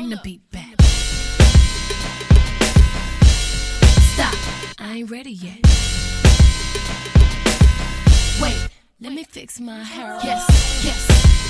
Bring the beat back. Stop, I ain't ready yet. Wait, let me fix my hair. Yes, yes.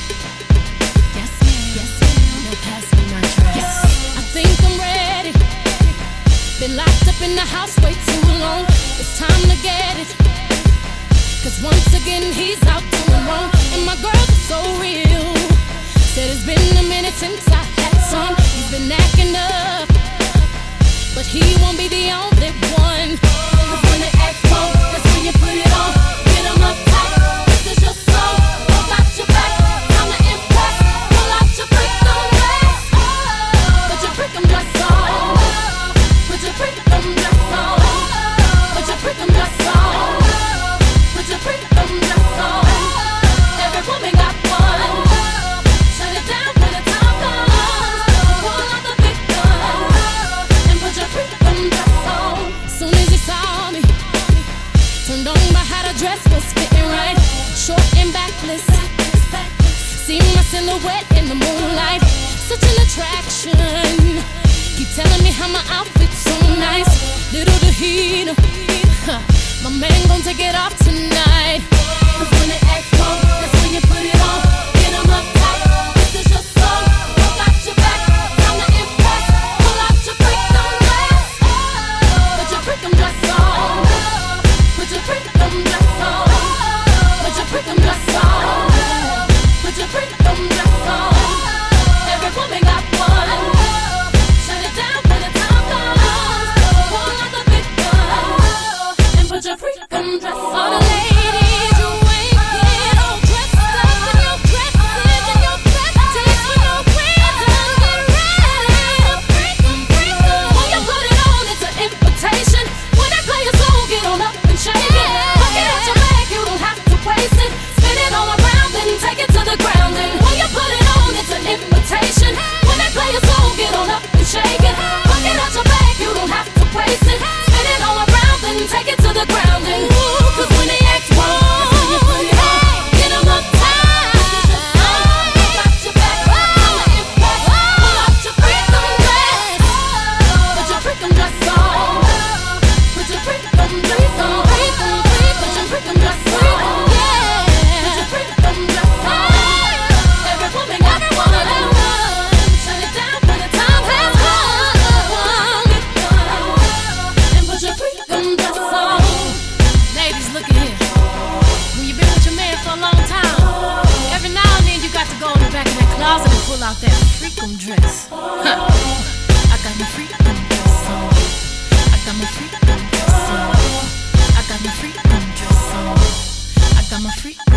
Yes, ma'am. Yes, ma'am. No, pass me my dress. Yes, I think I'm ready. Been locked up in the house way too long. It's time to get it. Cause once again he's out doing wrong. And my girls are so real. Said it's been a minute since I had some. He's been acting up, but he won't be the only one. Cause when they act wrong, that's when you put it on. Get them up tight, this is your song. Pull out your back, time to impress. Pull out your freakum dress. Put your freakum dress on. Put your freakum dress on. Put your freakum dress on. Put your freakum dress on. Every woman got one. Shut it down when the time comes. Pull out the big gun and put your freakum dress on. Soon as he saw me, turned on by how the dress was fitting right. Short and backless, see my silhouette in the moonlight. Such an attraction. Keep telling me how my outfit's so nice. Little did he know, my man gon' take it off tonight. Cause when they act wrong, that's when you put it on. Get them up tight, this is your song. Pull out your back, time to impress. Pull out your freakum dress. Put your freakum dress on. Put your freakum dress on. Put your freakum dress on. Put your freakum dress on. Every woman got one. Shut it down when the time comes. Pull out the big gun and put your freakum dress on. All the ladies, you ain't get all dressed up in your dresses and your besties with no reason. Get ready to freakum. When you put it on, it's an invitation. When they play a song, get on up and shake it. Look it at your bag, you don't have to waste it. Spin it all around and take it to the ground. And when you put it on, it's an invitation. When they play a song, get on up and shake it. Look it at your bag, you don't have to waste it. Spin it all around and take it to the ground. And cause when they act wrong, that's when you put it on. Get them up tight. This is your song. Pull out your back, time to impress. Pull out your freakum dress. Put your freakum dress on. Put your freakum dress on. Put your freakum dress on. Put your freakum dress on. Every woman got one. Shut it down when the time has come. And put your freakum dress on. Ladies, look at here. When you've been with your man for a long time, every now and then you got to go in the back of that closet and pull out that freakum dress. I got my freakum dress on. I got my freakum dress on. I got my freakum dress on. I got my freakum